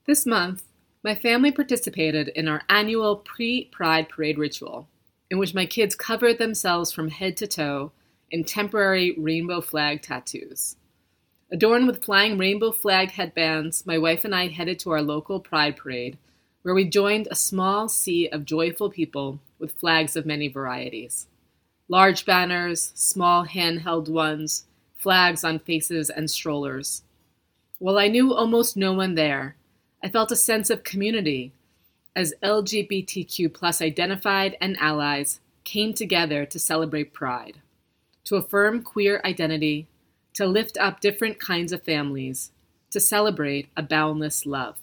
This month, my family participated in our annual pre-Pride parade ritual, in which my kids covered themselves from head to toe in temporary rainbow flag tattoos. Adorned with flying rainbow flag headbands, my wife and I headed to our local Pride parade, where we joined a small sea of joyful people with flags of many varieties. Large banners, small handheld ones, flags on faces and strollers. While I knew almost no one there, I felt a sense of community as LGBTQ plus identified and allies came together to celebrate Pride, to affirm queer identity, to lift up different kinds of families, to celebrate a boundless love.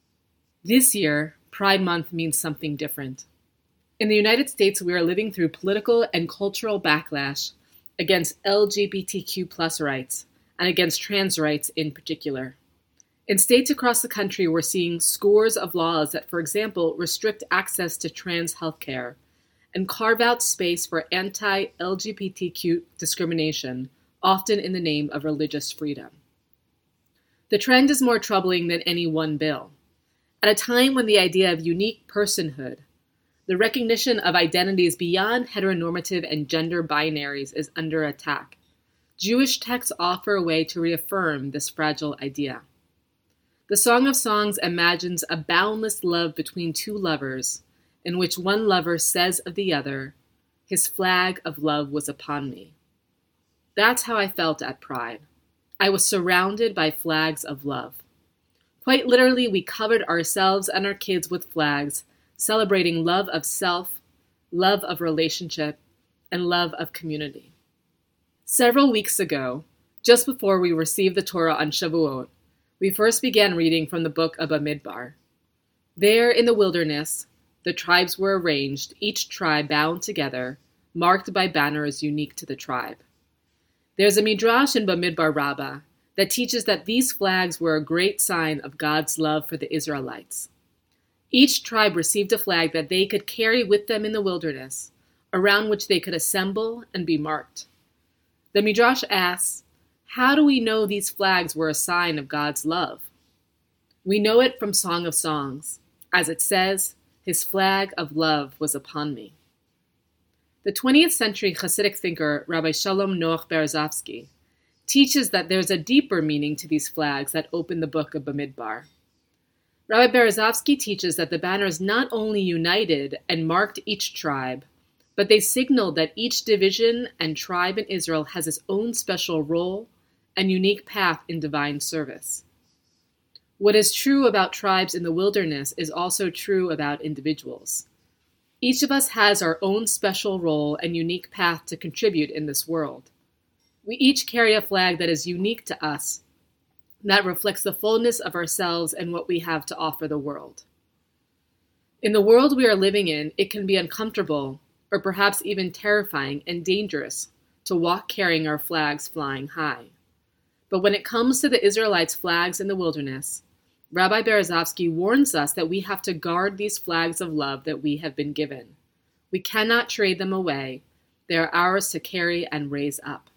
This year, Pride Month means something different. In the United States, we are living through political and cultural backlash against LGBTQ plus rights and against trans rights in particular. In states across the country, we're seeing scores of laws that, for example, restrict access to trans healthcare and carve out space for anti-LGBTQ discrimination, often in the name of religious freedom. The trend is more troubling than any one bill. At a time when the idea of unique personhood, the recognition of identities beyond heteronormative and gender binaries is under attack, Jewish texts offer a way to reaffirm this fragile idea. The Song of Songs imagines a boundless love between two lovers, in which one lover says of the other, "His flag of love was upon me." That's how I felt at Pride. I was surrounded by flags of love. Quite literally, we covered ourselves and our kids with flags, celebrating love of self, love of relationship, and love of community. Several weeks ago, just before we received the Torah on Shavuot, we first began reading from the book of Bamidbar. There in the wilderness, the tribes were arranged, each tribe bound together, marked by banners unique to the tribe. There's a midrash in Bamidbar Rabbah that teaches that these flags were a great sign of God's love for the Israelites. Each tribe received a flag that they could carry with them in the wilderness, around which they could assemble and be marked. The midrash asks, how do we know these flags were a sign of God's love? We know it from Song of Songs, as it says, "His flag of love was upon me." The 20th century Hasidic thinker Rabbi Shalom Noach Berezovsky teaches that there's a deeper meaning to these flags that open the book of Bamidbar. Rabbi Berezovsky teaches that the banners not only united and marked each tribe, but they signaled that each division and tribe in Israel has its own special role and unique path in divine service. What is true about tribes in the wilderness is also true about individuals. Each of us has our own special role and unique path to contribute in this world. We each carry a flag that is unique to us, that reflects the fullness of ourselves and what we have to offer the world. In the world we are living in, it can be uncomfortable, or perhaps even terrifying and dangerous, to walk carrying our flags flying high. But when it comes to the Israelites' flags in the wilderness, Rabbi Berezovsky warns us that we have to guard these flags of love that we have been given. We cannot trade them away. They are ours to carry and raise up.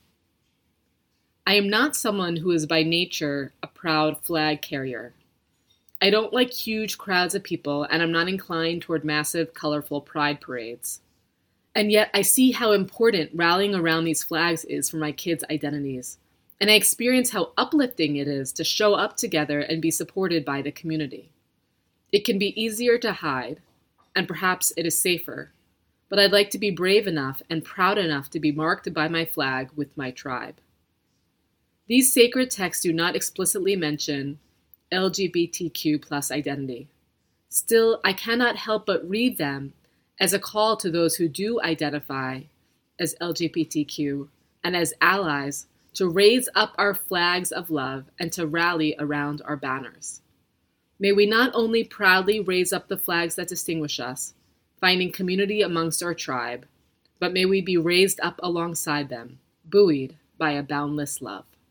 I am not someone who is by nature a proud flag carrier. I don't like huge crowds of people, and I'm not inclined toward massive, colorful pride parades. And yet I see how important rallying around these flags is for my kids' identities, and I experience how uplifting it is to show up together and be supported by the community. It can be easier to hide, and perhaps it is safer, but I'd like to be brave enough and proud enough to be marked by my flag with my tribe. These sacred texts do not explicitly mention LGBTQ plus identity. Still, I cannot help but read them as a call to those who do identify as LGBTQ and as allies to raise up our flags of love and to rally around our banners. May we not only proudly raise up the flags that distinguish us, finding community amongst our tribe, but may we be raised up alongside them, buoyed by a boundless love.